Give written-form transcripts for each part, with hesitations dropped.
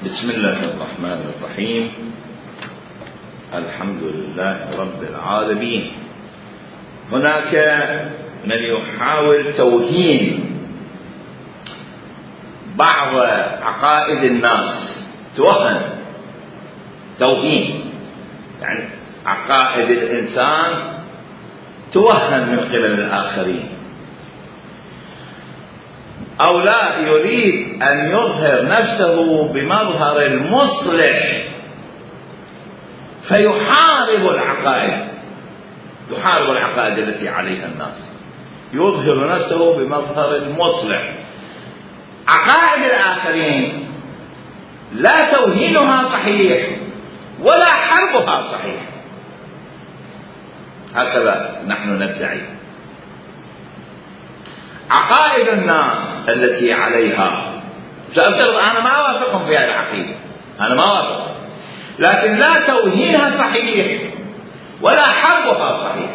بسم الله الرحمن الرحيم. الحمد لله رب العالمين. هناك من يحاول توهين بعض عقائد الناس، توهين يعني عقائد الإنسان توهم من قبل الآخرين، أو لا يريد أن يظهر نفسه بمظهر المصلح فيحارب العقائد التي عليها الناس، يظهر نفسه بمظهر المصلح. عقائد الآخرين لا توهينها صحيح ولا حربها صحيح، هكذا نحن ندعي. عقائد الناس التي عليها، سأفترض أنا ما أوافقهم في هذه العقيدة، أنا ما أوافق، لكن لا توهينها صحيح ولا حربها صحيح،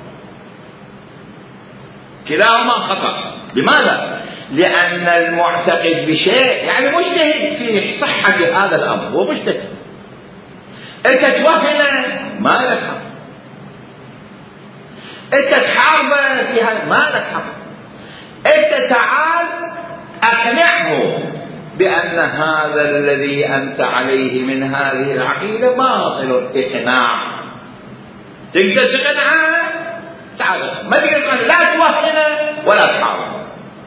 كلاهما خطأ. لماذا؟ لأن المعتقد بشيء يعني مجتهد في صحة هذا الأمر، هو مجتهد. أنت توهنه ما لك حق، أنت تحاربه في هذا ما لك حق. أنت تعال أقنعه بأن هذا الذي أنت عليه من هذه العقيدة باطل إقناع. تقدر تقنعه؟ تعال، ما تقدر لا توهنه ولا تحاربه،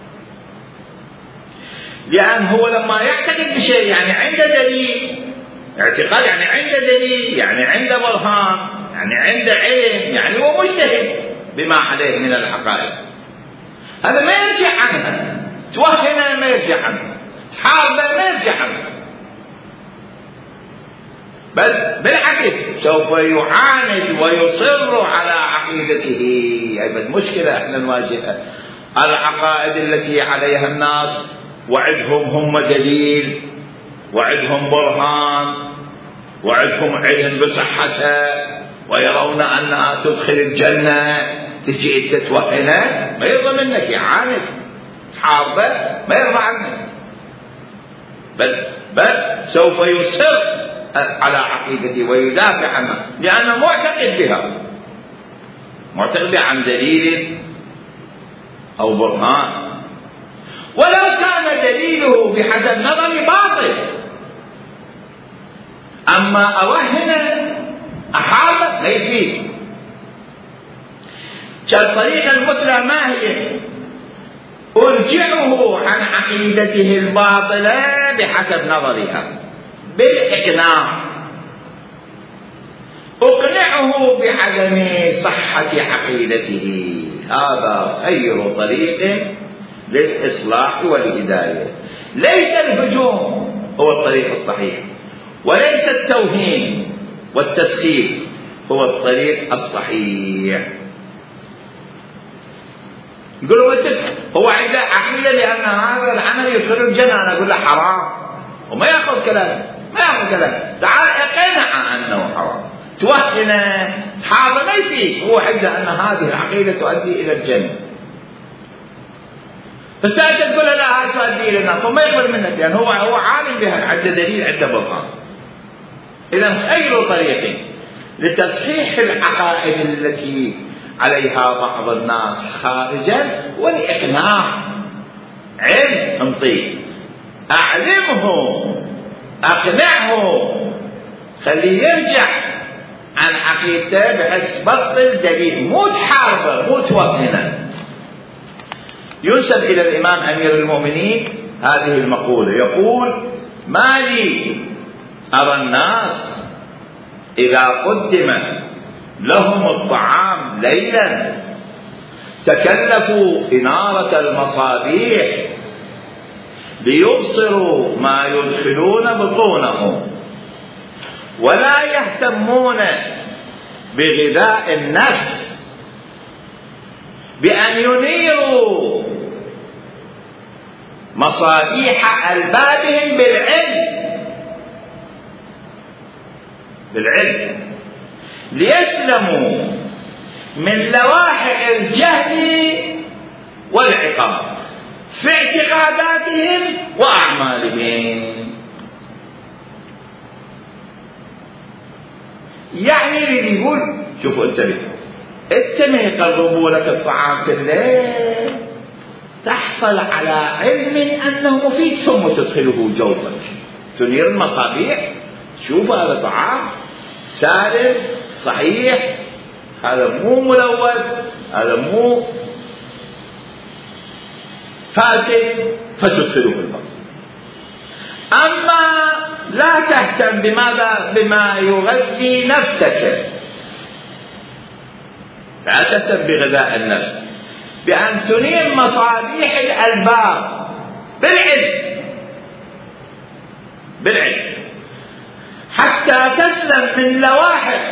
لأن هو لما يعتقد بشيء يعني عنده دليل، اعتقاد يعني عنده دليل، يعني عنده برهان، يعني عنده علم، يعني هو مجتهد بما عليه من الحقائق، هذا ما يرجع عنها. توهنه ما يرجع عنها، تحاربه ما يرجع عنها، بل بالعكس سوف يعاند ويصر على عقيدته. أي مشكلة احنا نواجهها، العقائد التي عليها الناس وعدهم هم دليل، وعدهم برهان، وعدهم علم بصحتها، ويرون أنها تدخل الجنة، تجي انت توهنه ما يرضى منك، يعاند، تحاربه ما يرضى عنك، بل سوف يصر على عقيدته ويدافع عنها، لأنه معتقد بها، معتقد عن دليل أو برهان، ولو كان دليله بحسب نظري باطل، أما أوهنه أحاربه لا يفيد. كالطريقة المثلى ما هي؟ أرجعه عن عقيدته الباطلة بحسب نظرها بالإقناع، أقنعه بعدم صحة عقيدته. هذا خير طريق للإصلاح والهداية. ليس الهجوم هو الطريق الصحيح، وليس التوهين والتسخير هو الطريق الصحيح. يقولوا هو عنده عقيدة لأن هذا العمل يدخل الجنة، أنا أقول له حرام، وما يأخذ كلام، ما يأخذ كلام. تعال اقنع أنه حرام، توهنه، حاضر ما يفيد، هو حجة أن هذه العقيدة تؤدي إلى الجنة، بس أنت تقول لا هذه تؤدي إلى النار، فما يقبل منك، لأن هو عالم بها، عنده دليل، عنده برهان. إذا خير طريق لتصحيح العقائد التي عليها بعض الناس خارجا والإقناع. علم انطيه، أعلمه، أقنعه، خليه يرجع عن عقيدته بحيث تبطل دليل، مو تحاربه، مو توهنه. ينسب إلى الإمام أمير المؤمنين هذه المقولة، يقول: ما لي أرى الناس إذا قدم لهم الطعام ليلا تكلفوا إنارة المصابيح ليبصروا ما يدخلون بطونهم، ولا يهتمون بغذاء النفس بأن ينيروا مصابيح ألبابهم بالعلم ليسلموا من لواحق الجهل والعقاب في اعتقاداتهم وأعمالهم. يعني يريد يقول شوفوا انتبه، انت ما يقربوا لك الطعام في الليل تحصل على علم انه مفيد ثم تدخله جوفك، تنير المصابيح، شوف هذا طعام سالم صحيح، هذا مو ملوث، هذا مو فاسد، فتدخله في البطن. أما لا تهتم بما يغذي نفسك، لا تهتم بغذاء النفس بأن تنير مصابيح الألباب بالعلم حتى تسلم من لواحق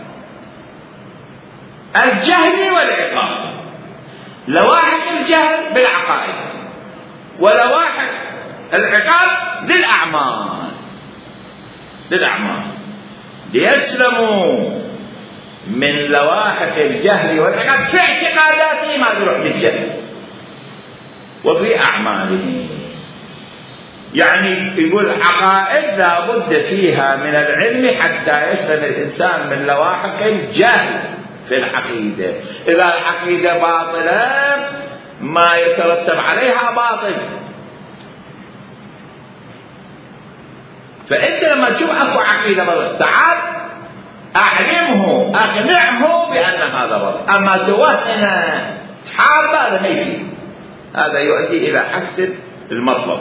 الجهل والعقاب. لواحق الجهل بالعقائد، ولواحق العقاب للأعمال ليسلموا من لواحق الجهل والعقاب في اعتقاداتهم ما يروح بالجهل وفي أعمالهم. يعني يقول عقائد لا بد فيها من العلم حتى يسلم الإنسان من لواحق الجهل في العقيدة. إذا العقيدة باطلة ما يترتب عليها باطل. فأنت لما تشوف أكو عقيدة باطلة تعال أقنعه بأن هذا باطل. أما توهنه تحارب هذا ما يفيد، هذا يؤدي إلى عكس المطلب.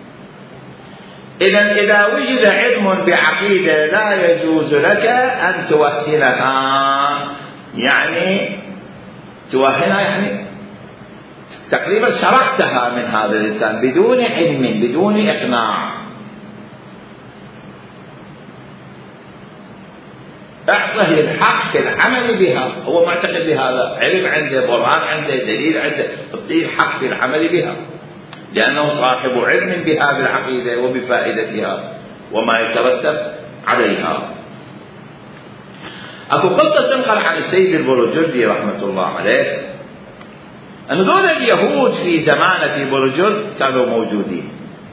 إذا وجد علم بعقيدة لا يجوز لك أن توهنها، يعني توهنها يعني تقريبا سرقتها من هذا الإنسان بدون علم بدون إقناع. اعطه الحق في العمل بها، هو معتقد بهذا، علم عنده، برهان عنده، دليل عنده، اعطيه الحق في العمل بها لأنه صاحب علم بهذه العقيدة وبفائدتها وما يترتب عليها. أكو قصة تنقل عن السيد البرجردي رحمة الله عليه أن دول اليهود في زمانه في برجرد كانوا موجودين،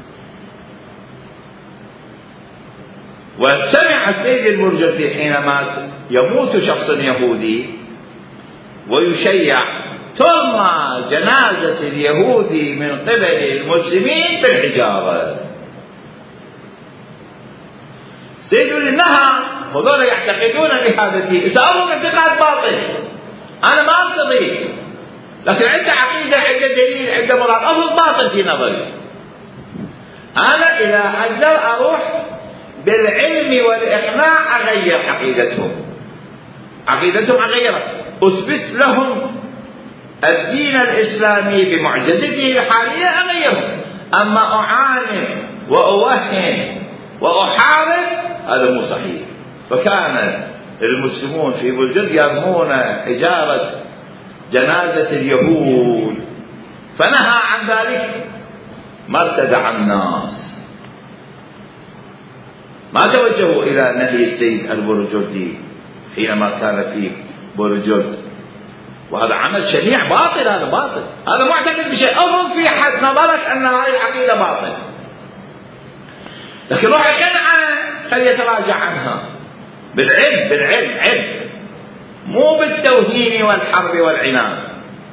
وسمع السيد البرجردي حينما يموت شخص يهودي ويشيع ترمى جنازة اليهودي من قبل المسلمين بالحجارة. سيقول إنها هذول يعتقدون بهذا الدين، سأقول اعتقاد باطل أنا ما أرتضي، لكن عنده عقيدة، عنده دليل، عنده مراد، أفضل باطل في نظري. أنا إذا أقدر أروح بالعلم والإقناع أغير عقيدتهم أغيرها، أثبت لهم الدين الإسلامي بمعجزته الحالية أغيره. أما أعاند وأوهن وأحارب هذا مو صحيح. فكان المسلمون في برجرد يرمون حجارة جنازة اليهود، فنهى عن ذلك ما ارتدع الناس، ما توجهوا إلى نهي السيد البرجردي حينما كان في برجرد. وهذا عمل شنيع باطل، هذا باطل، هذا معتقد بشيء أظن في حد نظرك أن هذه العقيدة باطل، لكن روح اقنعه فليتراجع عنها بالعلم علم، مو بالتوهين والحرب والعناد.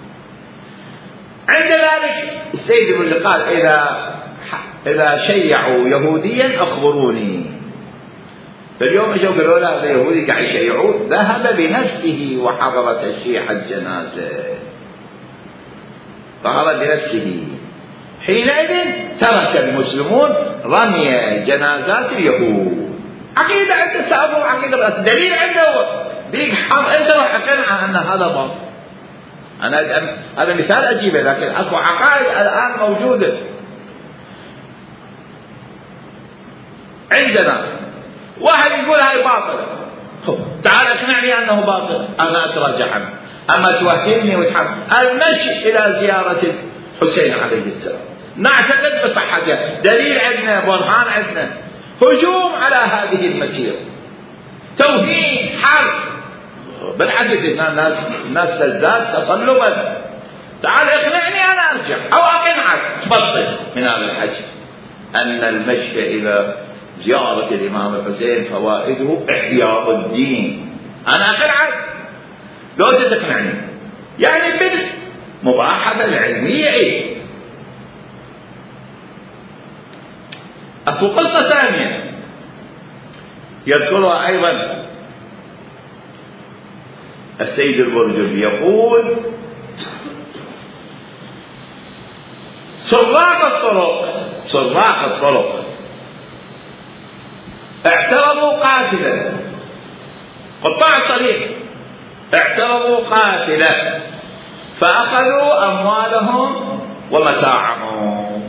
عند ذلك السيد ابن قال إذا شيعوا يهوديا أخبروني. فاليوم اجوا قالوا له هذا يهودي قاعد يشيعوه، ذهب بنفسه وحضر تشييع الجنازة، ظهر بنفسه. حينئذ ترك المسلمون رمي جنازات اليهود. عقيدة عنده سابه، عقيدة دليل عنده بيك حر، انت روح اقنعه ان هذا باطل. هذا مثال اجيبه، لكن اكو عقائد الان موجودة عندنا. واحد يقول هاي باطل، تعال اقنعني انه باطل، انا اتراجع عنه. اما توهمني وتحرم المشي الى زيارة الحسين عليه السلام نعتقد بصحته، دليل عندنا، برهان عندنا، هجوم على هذه المسيرة، توهين، حرب، بالعكس الناس تزداد تصلبا. تعال اقنعني انا ارجع، او اقنعك تبطل من هذا الحج. ان المشي الى زيارة الامام الحسين فوائده احياء الدين أنا آخر عاد لو تقنعني يعني بالمباحثة العلمية إيه. أكو قصة ثانية يذكرها أيضا السيد البرجلي، يقول سراق الطرق اعترضوا قاتلا، قطاع الطريق اعترضوا قاتلا فأخذوا أموالهم ومتاعهم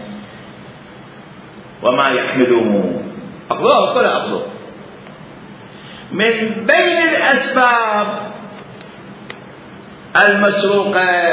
وما يحملون، أخذوها كلها أخذوها. من بين الأسباب المسروقة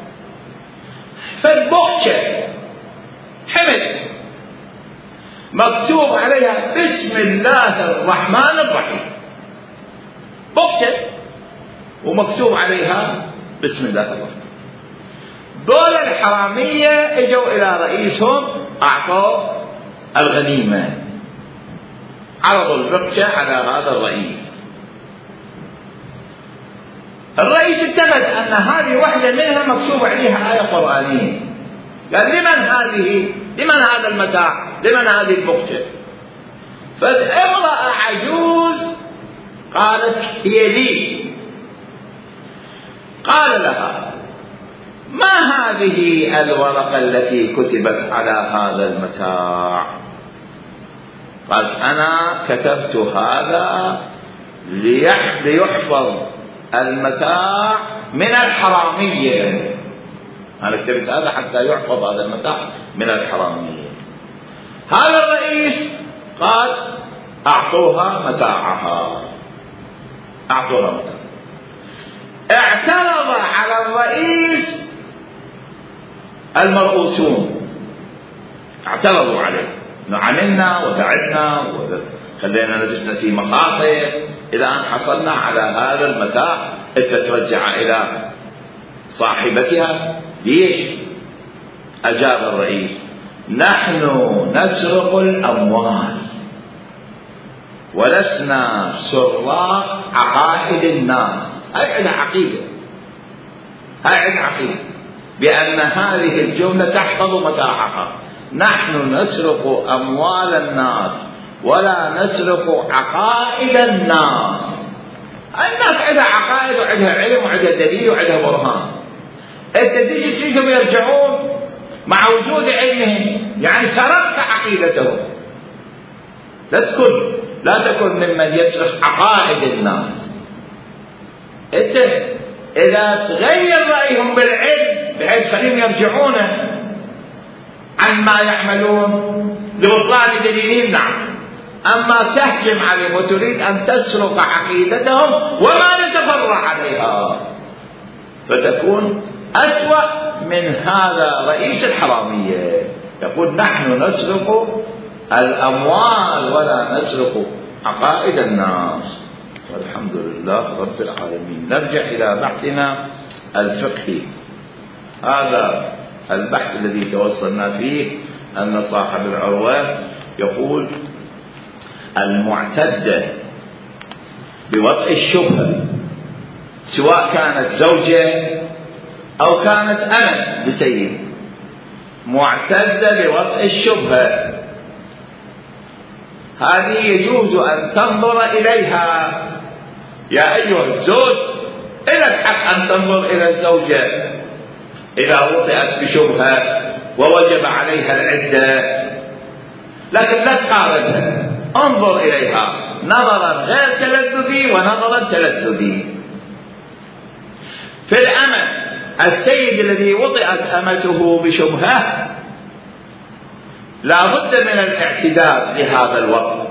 فالبخشة حمل مكتوب عليها بسم الله الرحمن الرحيم، بخشة ومكتوب عليها بسم الله الرحمن. دول الحرامية اجوا إلى رئيسهم أعطوا الغنيمة، عرضوا البخشة على هذا الرئيس. الرئيس اعتمد أن هذه واحدة منها مكتوب عليها آية قرآنية، قال لمن هذا المتاع، لمن هذه البخشة؟ فالامرأة عجوز قالت هي لي. قال لها ما هذه الورقة التي كتبت على هذا المتاع؟ قالت أنا كتبت هذا ليحفظ المتاع من الحرامية، أنا كتبت هذا حتى يحفظ هذا المتاع من الحرامية. هذا الرئيس قال أعطوها متاعها، أعطوها متاعها. اعترض على الرئيس المرؤوسون، اعترضوا عليه، عملنا وتعبنا وخلينا نجسنا في مخاطر إلى أن حصلنا على هذا المتاع، أنت ترجع إلى صاحبتها ليش؟ أجاب الرئيس نحن نسرق الأموال ولسنا سراق عقائد الناس. هاي عندها عقيدة، هاي عندها عقيدة بأن هذه الجملة تحفظ متاعها. نحن نسرق أموال الناس ولا نسرق عقائد الناس. الناس عندها عقائد وعندها علم وعندها دليل وعندها برهان. انت تيجي تشوفهم يرجعون مع وجود علمهم، يعني سرقت عقيدتهم. لا تكن ممن يسرق عقائد الناس. انت اذا تغير رايهم بالعلم بحيث خليهم يرجعون عن ما يعملون لبطلان دليلهم، نعم. اما تهجم عليهم وتريد ان تسرق عقيدتهم وما نتفرع عليها فتكون أسوأ من هذا رئيس الحرامية. يقول نحن نسرق الأموال ولا نسرق عقائد الناس. والحمد لله رب العالمين. نرجع إلى بحثنا الفقهي. هذا البحث الذي توصلنا فيه أن صاحب العروة يقول المعتدة بوضع الشبهة سواء كانت زوجة أو كانت أنا بسيد، معتدة بوضع الشبهة، هذه يجوز أن تنظر إليها. يا أيها الزوج لك حق أن تنظر إلى الزوجة إذا وطئت بشبهة ووجب عليها العدة، لكن لا تقارنها، انظر إليها نظرا غير تلذذي ونظرا تلذذي. في الأمة السيد الذي وطئت أمته بشبهة لا بد من الاعتداد لهذا الوقت،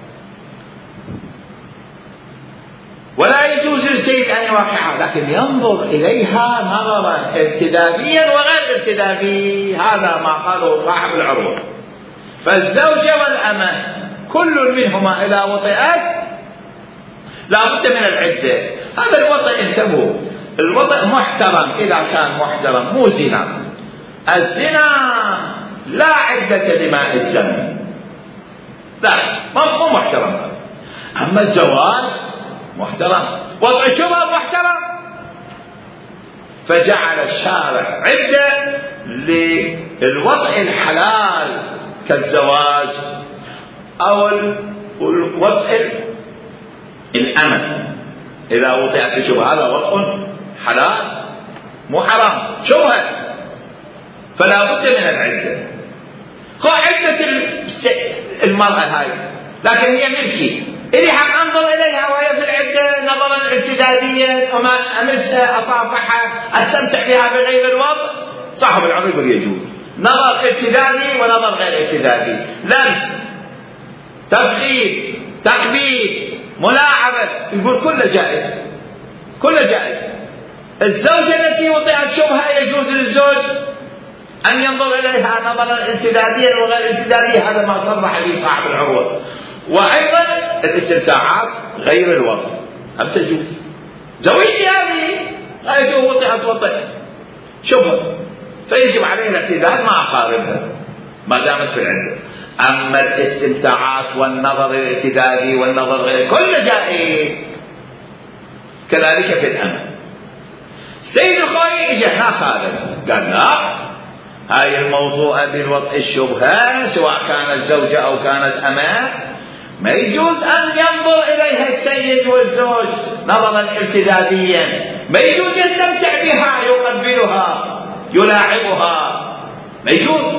ولا يجوز للسيد أن يوقعها، لكن ينظر إليها نظرا ارتدابيا وغير ارتدابي. هذا ما قاله صاحب العروة. فالزوجة والأمة كل منهما إذا وطئت لا بد من العدة. هذا الوطئ انتبهوا، الوطئ محترم إذا كان محترم، مو زنا. الزنا لا عدة لماء الزنا، لا مو محترم. أما الزواج محترم، وضع الشبهة محترم. فجعل الشارع عدة للوضع الحلال كالزواج أو الوضع الأمن. إذا وضعت الشبهة هذا وضع حلال مو حرام، شبهة، فلا بد من العدة. هو عدة المرأة هاي لكن هي ملكي، إلي حق أنظر إليها وهي في العدة نظرا اعتداديا، وما أمسها أصافحها أستمتع بها بغير الوضع، صاحب العمر يقول يجوز. نظر اعتدادي ونظر غير اعتدادي، لمس، تفخيم، تقبيل، ملاعبة، يقول كله جائز، كله جائز. الزوجة التي وضعت شبهة يجوز للزوج أن ينظر إليها نظرا اعتداديا وغير اعتداديا، هذا ما صرح به صاحب العروة. وأيضا الاستمتاعات غير الوضع هم تجوز. زوجتي هذه وضعت وضع شبهة فيجب عليه الاعتدال مع أقاربها ما دامت في العدة. أما الاستمتاعات والنظر الاعتدالي والنظر غير كل جائز، كذلك في الأمن. سيد الخوي اجى هنا خالد قال لا، هاي الموضوع بالوضع الشبهة سواء كانت زوجة أو كانت أمة ما يجوز أن ينظر إليها السيد والزوج نظرا ارتداديا، ما يجوز يستمتع بها، يقبلها، يلاعبها، ما يجوز.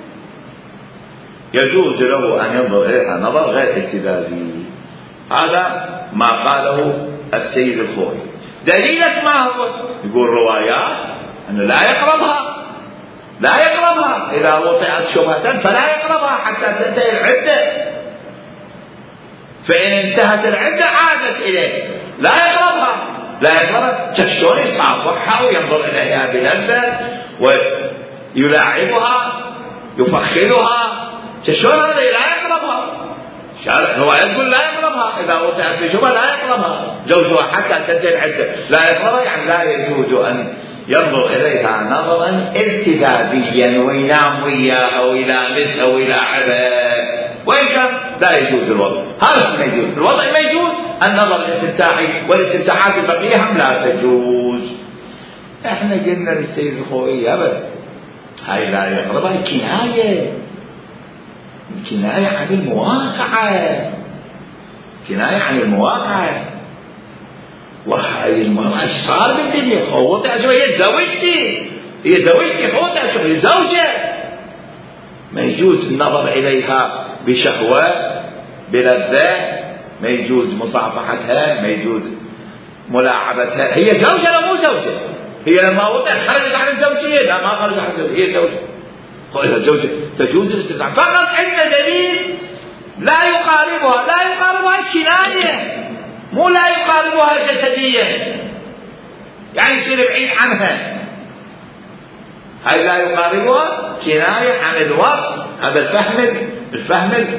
يجوز له أن ينظر إليها نظر غير ارتدادي. هذا ما قاله السيد الخوي. دليلك ما هو؟ يقول روايات أنه لا يقربها، لا يقربها إذا وضعت شبهة فلا يقربها حتى تنتهي العدة، فإن انتهت العدة عادت إليه، لا يقربها، لا يقربها. شلون يصافحها وينظر إليها بلذة ويلاعبها يفخذها؟ شلون هذا لا يقربها؟ هو يقول لا يقربها إذا وضعت بشبهة، لا يقربها زوجها حتى تنتهي العدة، لا يقربها يعني لا يجوز أن ينظر إليها نظرا ارتداديا وينام وياها ويلامسها ويلاعبها، وإن كان لا يجوز الوضع. هذا ما يجوز الوضع، ما يجوز النظر الاستمتاعي، والاستمتاعات البقية هم لا تجوز. احنا قلنا للسيد الخوئي أبدا هاي لا يقربها كناية، كناية عن المواقعة، كناية عن المواقعة. وهاي المرأة صار بالدنيا خوضة هي زوجتي، هي زوجتي خوضة هي زوجة، ما يجوز النظر إليها بشهوة بلذة، ما يجوز مصافحتها، ما يجوز ملاعبتها. هي زوجة لا مو زوجة، هي لما وضعت خرجت عن الزوجية، لا ما خرجت عن الزوجية، هي زوجة. قولها زوجة تجوز الاستمتاع، فقط عندنا دليل لا يقاربها، لا يقاربها كناية، مو لا يقاربها جسديا يعني يصير بعيد عنها. هاي لا يقاربها كناية عن الوصف. هذا الفهم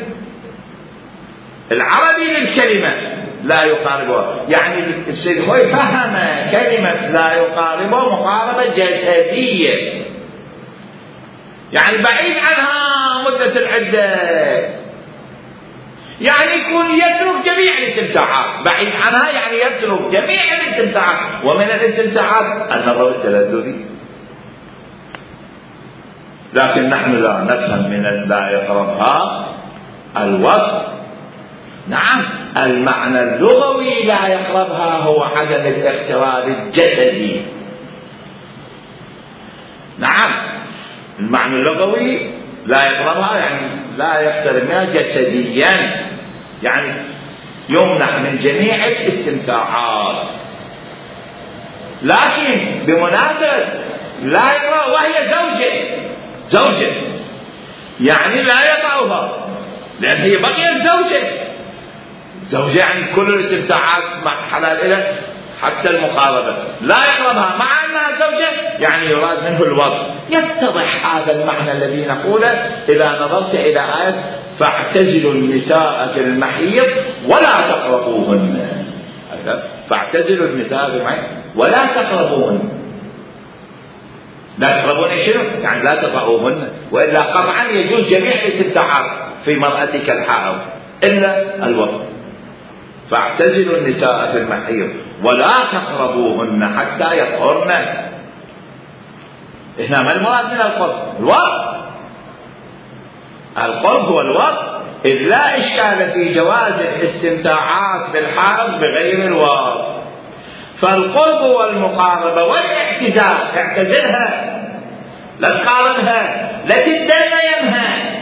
العربي للكلمة لا يقاربها، يعني السيد خوي فهم كلمة لا يقاربها مقاربة جسدية، يعني بعيد عنها مدة العدة، يعني يكون يترك جميع الاستمتاعات. بعيد عنها يعني يترك جميع الاستمتاعات، ومن الاستمتاعات النظر التلذذي. لكن نحن لا نفهم من لا يقربها الوصف. نعم المعنى اللغوي لا يقربها هو عدم الاختراق الجسدي. نعم المعنى اللغوي لا يقربها يعني لا يقترب منها جسديا، يعني يمنع من جميع الاستمتاعات. لكن بمناسبة لا يقرأ وهي زوجة يعني لا يطعها، لأن هي بقيت زوجة يعني كل الاستمتاعات حلال له حتى المقاربة، لا يقربها مع أنها زوجة يعني يراد منه الوضع. يتضح هذا المعنى الذي نقوله إذا نظرت إلى آية فاعتزلوا النساء في المحيض ولا تقربوهن. فاعتزلوا النساء في المحيض ولا تقربوهن. لا تقربون شنو؟ يعني لا تطعوهن، وإلا قطعا يجوز جميع الاستمتاعات في مرأتك الحائض إلا الوضع. فاعتزلوا النساء في المحيض ولا تقربوهن حتى يطهرن. هنا ما المراد من القرب؟ الوقت. القرب هو الوقت، إذ لا إشكال في جواز الاستمتاعات بالحائض بغير الوقت. فالقرب والمقاربة والاعتزال، اعتزلها، لا تقاربها، لا تدل يمها.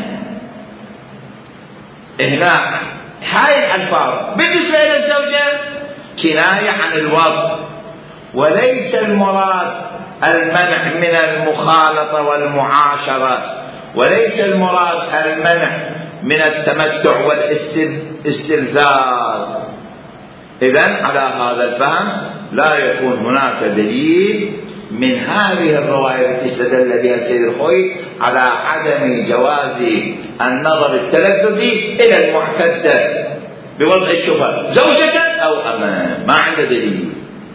هنا هاي الألفاظ بالنسبة إلى الزوجة كناية عن الوضع، وليس المراد المنع من المخالطة والمعاشرة، وليس المراد المنع من التمتع والاستلذاذ. إذن على هذا الفهم لا يكون هناك دليل من هذه الرواية التي استدل بها السيد الخوئي على عدم جواز النظر التلذذي إلى المعتدة بوضع الشبهة زوجة أو أمام، ما عنده دليل.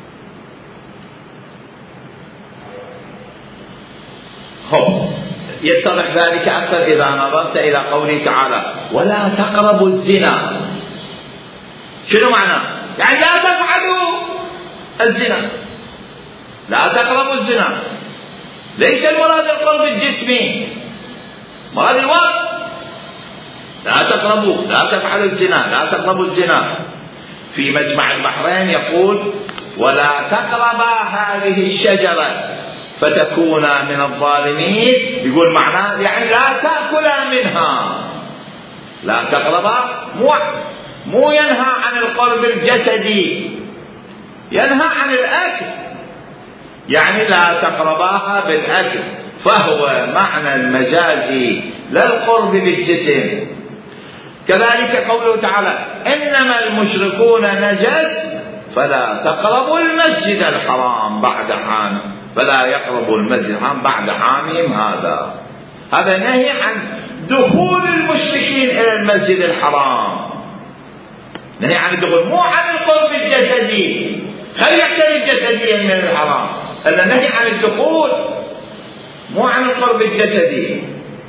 يتضح ذلك أكثر إذا نظرت إلى قوله تعالى ولا تقربوا الزنا. شنو معناه؟ يعني لا تفعلوا الزنا، لا تقربوا الزنا. ليس المراد القرب الجسمي، مراد الوقت. لا تقربوا، لا تفعلوا الزنا، لا تقربوا الزنا. في مجمع البحرين يقول ولا تقربا هذه الشجرة فتكونا من الظالمين. يقول معناه يعني لا تأكلا منها. لا تقربا مو ينهى عن القرب الجسدي، ينهى عن الأكل، يعني لا تقرباها بالأكل، فهو معنى المجازي للقرب بالجسم. كذلك قوله تعالى إنما المشركون نجس فلا تقربوا المسجد الحرام بعد عام، فلا يقربوا المسجد الحرام بعد عامهم. هذا نهي عن دخول المشركين إلى المسجد الحرام، نهي عن الدخول، مو عن القرب الجسدي. خلي يحتاج جسديا من الحرام، هذا نهي عن الدخول مو عن القرب الجسدي.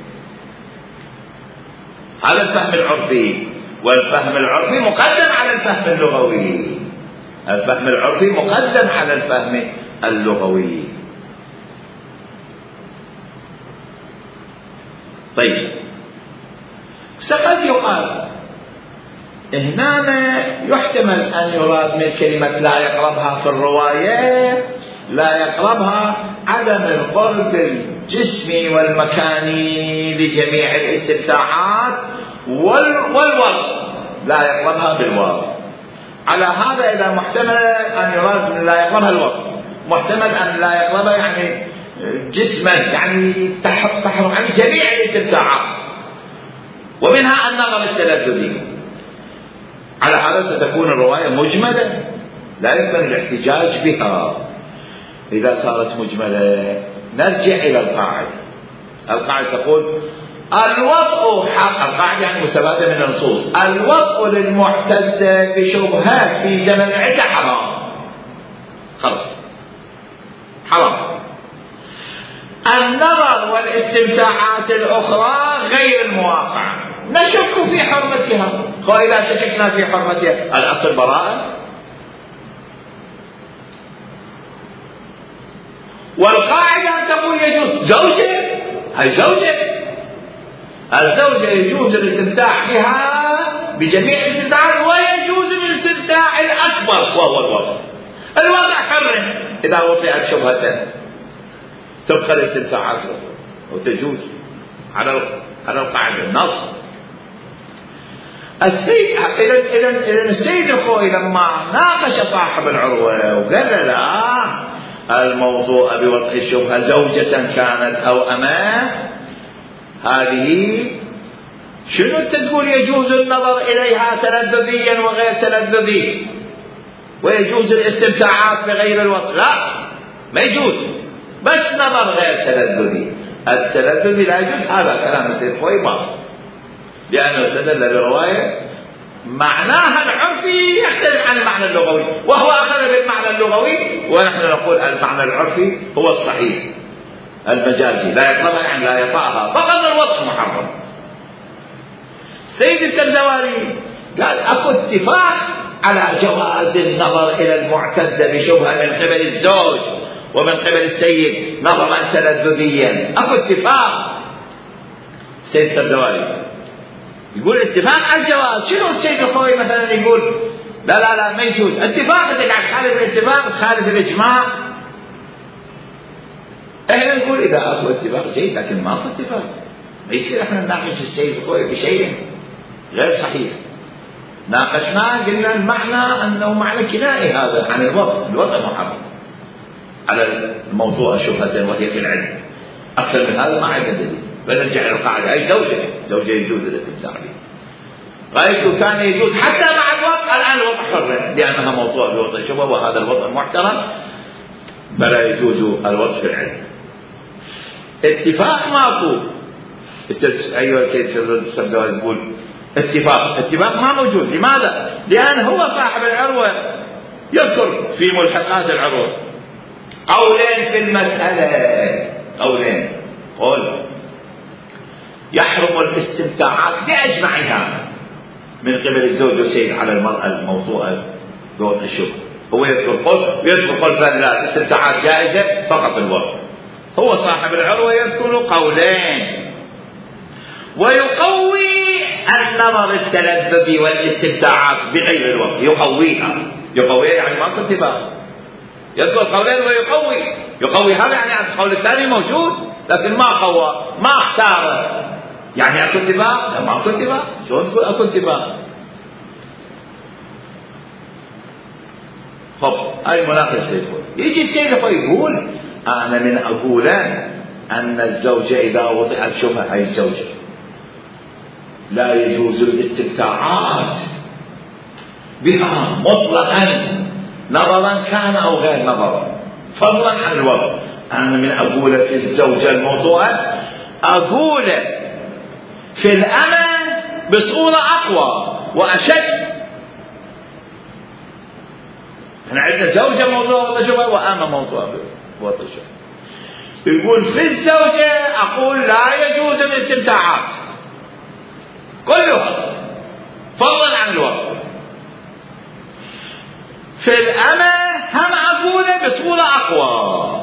هذا الفهم العرفي، والفهم العرفي مقدم على الفهم اللغوي. الفهم العرفي مقدم على الفهم اللغوي. طيب، قد يقال هنا يحتمل أن يراد من كلمة لا يقربها في الرواية لا يقربها عدم القرب الجسمي والمكاني لجميع الاستمتاعات والوضع، لا يقربها بالوضع. على هذا إذا محتمل أن يراد لا يقربها الوضع، محتمل أن لا يقربها يعني جسما، يعني تحرم عن جميع الاستمتاعات، ومنها النظر التلذذي. على هذا ستكون الرواية مجملة لا يمكن الاحتجاج بها. إذا صارت مجملة نرجع إلى القاعدة. القاعدة تقول الوطء حق، القاعدة يعني مستفادة من النصوص، الوطء للمعتدة بشبهة في زمن العدة حرام، خلاص حرام. النظر والاستمتاعات الأخرى غير المواقعة نشك في حرمتها، وإذا شككنا في حرمتها الأصل براءة. والقاعدة أن تقول يجوز زوجة، هي زوجة، الزوجة يجوز الاستمتاع بها بجميع الاستمتاعات، ويجوز الاستمتاع الأكبر وهو الوضع. الوضع حرم إذا وطئت شبهة تبقى الاستمتاعات وتجوز على القاعدة النص. إذا السيد الخوئي لما ناقش صاحب العروة وقال لا الموضوع بوضع الشبهة زوجة كانت أو أماه، هذه شنو تقول يجوز النظر إليها تلذذيا وغير تلذذي، ويجوز الاستمتاعات بغير الوضع؟ لا، ما يجوز، بس نظر غير تلذذي. التلذذي لا يجوز. هذا كلام السيد الخوئي باطل، لأنه استدل برواية معناها العرفي يختلف عن المعنى اللغوي، وهو أخذ بالمعنى اللغوي، ونحن نقول المعنى العرفي هو الصحيح المجازي، لا يقربها يعني لا يطأها، فقط الوضع محرم. سيد السبزواري قال أكو اتفاق على جواز النظر إلى المعتدة بشبهة من قبل الزوج ومن قبل السيد نظرا تلذذيا. أكو اتفاق. السيد السردوالي يقول اتفاق على الجواز. شنو السيد الخوي مثلا يقول لا ما يجوز؟ اتفاق. إذا قاعد تخالف الاتفاق تخالف الإجماع. احنا نقول إذا أكو اتفاق جيد، لكن ما أكو اتفاق ما يصير احنا نناقش السيد الخوي بشيء غير صحيح. ناقشناه قلنا المعنى أنه معنى كنائي هذا عن الوضع محرم على الموضوع شبهة وهي في العلم. أكثر من هذا ما عندنا دليل. فنرجع إلى القاعدة. أي زوجة يجوز الاستمتاع به. غايته كان يجوز حتى مع الوضع. الآن الوضع حر لأنها موضوع بوضع شبهة وهذا الوضع محترم، فلا يجوز الوضع في العلم. اتفاق ماكو. أيها السيد السردوالي يقول اتفاق ما موجود. لماذا؟ لأن هو صاحب العروة يذكر في ملحقات العروة قولين في المسألة. قول يحرم الاستمتاعات بأجمعها من قبل الزوج والسيد على المرأة الموضوعة بوضع الشبهة. هو يذكر قول فان لا الاستمتاعات جائزة فقط الوضع. هو صاحب العروة يذكر قولين ويقوي النظر التلذذي والاستمتاعات بغير الوقت. يقويها يعني ما كنت اتفاق. يذكر قولين ويقوي هذا يعني القول الثاني موجود لكن ما قوى ما اختار. يعني اكو اتفاق؟ لا ما اكو اتفاق. شلون تقول اكو اتفاق؟ هاي مناقشة. يجي السيد يقول انا من اقول ان الزوجة اذا وضعت شبهة هاي الزوجة لا يجوز الاستمتاعات بها مطلقا نظرا كان او غير نظرا فضلا عن الوضع. انا من اقول في الزوجة الموضوعة اقول في الامل بصورة اقوى واشد. احنا عندنا زوجة موضوع وضع شبهة وامة موضوع وضع شبهة. يقول في الزوجة اقول لا يجوز الاستمتاعات كلها فضلا عن الوضع. في الأمة هم أقول بصورة أقوى.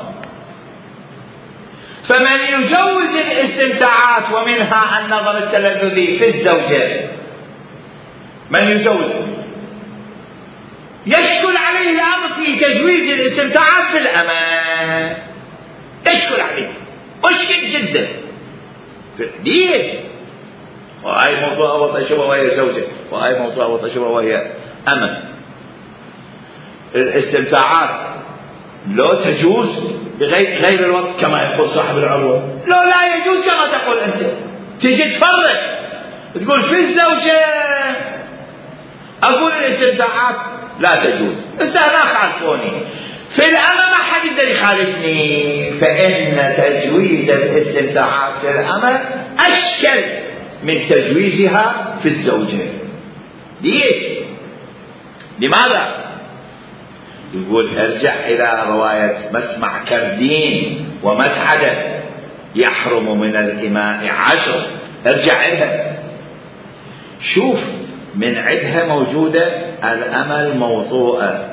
فمن يجوز الاستمتاعات ومنها النظر التلذذي في الزوجة من يجوز يشكل عليه الأمر في تجويز الاستمتاعات في الأمة. يشكل عليه مشكل جدا. ليش؟ وهي موضوع وضع شبهة وهي زوجة وهي موضوع وضع شبهة وهي أمة. الاستمتاعات لو تجوز بغير الوقت كما يقول صاحب العروة لا يجوز كما تقول أنت. تيجي تفرق تقول في الزوجة أقول الاستمتاعات لا تجوز. استهلاك عرفوني في الأمة ما حد يقدر يخالفني. فإن تجويز الاستمتاعات في الأمة أشكل من تجويزها في الزوجة. ليش؟ لماذا؟ يقول ارجع إلى رواية مسمع كردين ومسعدة يحرم من الإماء 10. ارجع إلها شوف من عدها موجودة الأمل موضوعة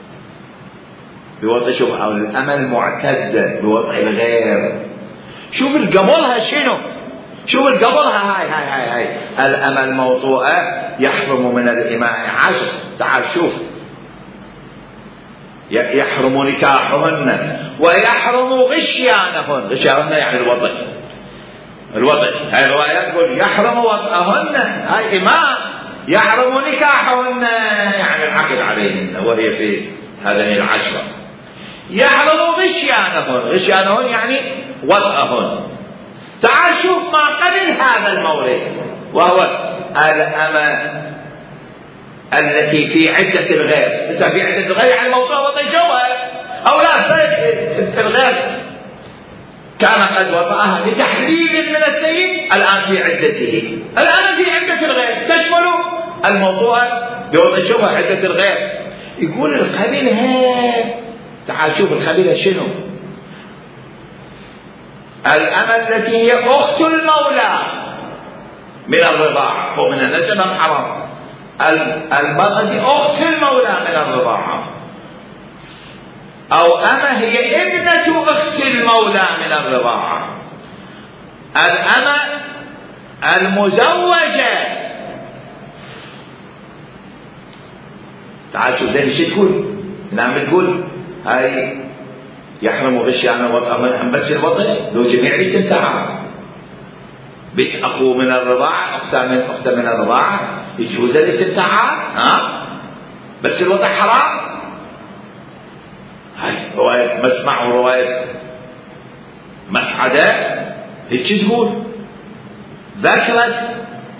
بوضع شبهة أو الأمل معتدة بوضع الغير. شوف القبلها شنو؟ شوف القبلها هاي الأمل موضوعة يحرم من الإماء 10. تعال شوف يحرم نكاحهن ويحرم غشيانهن يعني الوضع. هاي الرواية تقول يحرم وضعهن هاي إماء يحرم نكاحهن يعني العقد عليهن وهي في هذين 10. يحرم غشيانهن يعني وضعهن. تعال شوف ما قبل هذا المورد وهو الأمة التي في عدة الغير. إذا في عدة الغير يعني موضوع وضع شبهة أو لا الغير كان قد وضعها لتحليل من السيد الآن في عدته. الآن في عدة الغير تشمل الموضوع بوضع شبهة عدة الغير. يقول القبيلة تعال شوف القبيلة شنو. الأمة التي هي أخت المولى من الرضاعة ومن النسب حرام المرأة أخت المولى من الرضاعة، أو أما هي ابنة أخت المولى من الرضاعة. الأمة المزوجة، تعال شوف زين شو تقول. نعم تقول هاي يحرم غشيان وطأ بس الوطن لو جميع الاستمتاعات. بيت أخو من الرضاعة، أخت من الرضاعة يجوز الاستمتاعات، بس الوطن حرام. هاي رواية مسمع ورواية مسعدة هيك تقول. ذكرت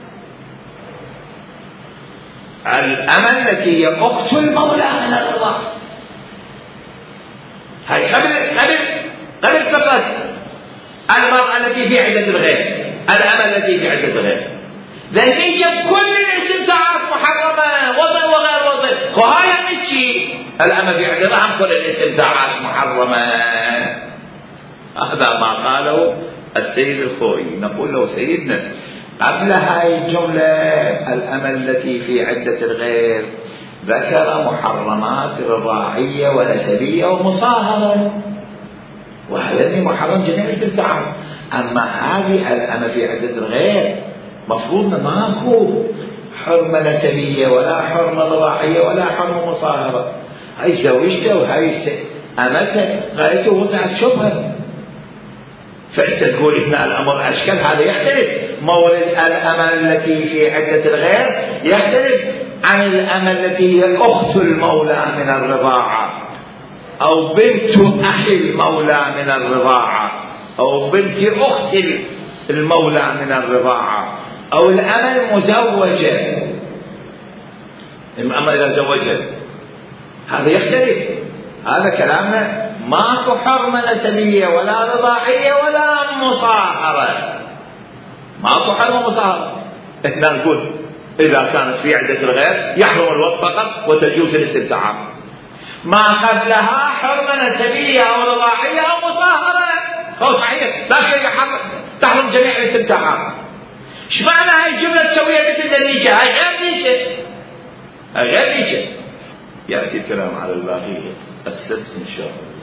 الأمة التي هي أخت المولى من الرضاعة. هاي قبل فقط المرأة التي في عدة الغير، الأمة التي في عدة الغير، لأن كل الاستمتاعات محرمة، وضع وغير وضع. وهاي نحكي الأمة في عدة الغير كل الاستمتاعات محرمة. هذا ما قاله السيد الخوئي. نقول له سيدنا قبل هاي الجملة الأمة التي في عدة الغير ذكر محرمات رضاعية ونسبية ومصاهرة، وهذا محرم جميع الاستمتاعات. أما هذه الأمة في عدة الغير مفروض ماكو حرمة نسبية ولا حرمة رضاعية ولا حرمة مصاهرة. هاي زوجته وهاي أمته غايته وضعت شبهة، فأنت تقول إن الأمر أشكل. هذا يختلف. مولد الأمة التي في عدة الغير يختلف عن الأمة التي هي أخت المولى من الرضاعة، أو بنت أخي المولى من الرضاعة، أو بنت أخت المولى من الرضاعة، أو الأمة المزوجة. الأمة إذا زوجت هذا يختلف. هذا كلامنا ماكو حرمة نسبية ولا رضاعية ولا مصاهرة. ماكو حرمة مصاهرة. احنا نقول إذا كانت في عدة الغير يحرم الوطء فقط وتجوز الاستمتاعات. ما قبلها حرمة نسبية أو رضاعية أو مصاهرة أو صحيح، لكن تحرم جميع الاستمتاعات. ايش معنى هاي الجملة تسويها مثل النيشة؟ هاي غير نيشة، هاي غير نيشة. يأتي الكلام على الباقي السدس إن شاء الله.